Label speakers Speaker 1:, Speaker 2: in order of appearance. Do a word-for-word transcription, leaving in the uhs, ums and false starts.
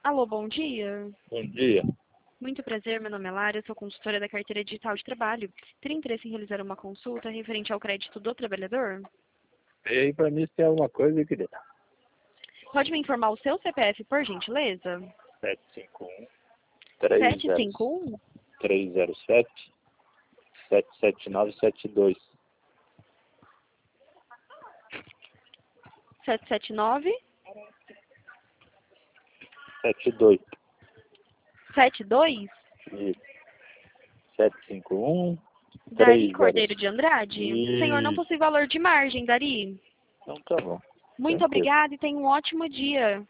Speaker 1: Alô, bom dia.
Speaker 2: Bom dia.
Speaker 1: Muito prazer, meu nome é Lara, eu sou consultora da carteira digital de trabalho. Teria interesse em realizar uma consulta referente ao crédito do trabalhador?
Speaker 2: E aí, pra mim, se tem alguma coisa, eu queria.
Speaker 1: Pode me informar o seu C P F, por gentileza?
Speaker 2: sete cinco um, três
Speaker 1: sete
Speaker 2: zero
Speaker 1: cinco um,
Speaker 2: três zero sete, sete sete nove sete dois.
Speaker 1: sete sete nove,
Speaker 2: sete dois.
Speaker 1: sete dois.
Speaker 2: Isso. sete cinco um,
Speaker 1: Dari
Speaker 2: três zero
Speaker 1: Cordeiro
Speaker 2: sete.
Speaker 1: de Andrade? Senhor, não
Speaker 2: Isso.
Speaker 1: possui valor de margem, Dari.
Speaker 2: Então tá bom.
Speaker 1: Muito
Speaker 2: Tranquilo.
Speaker 1: obrigada e tenha um ótimo dia.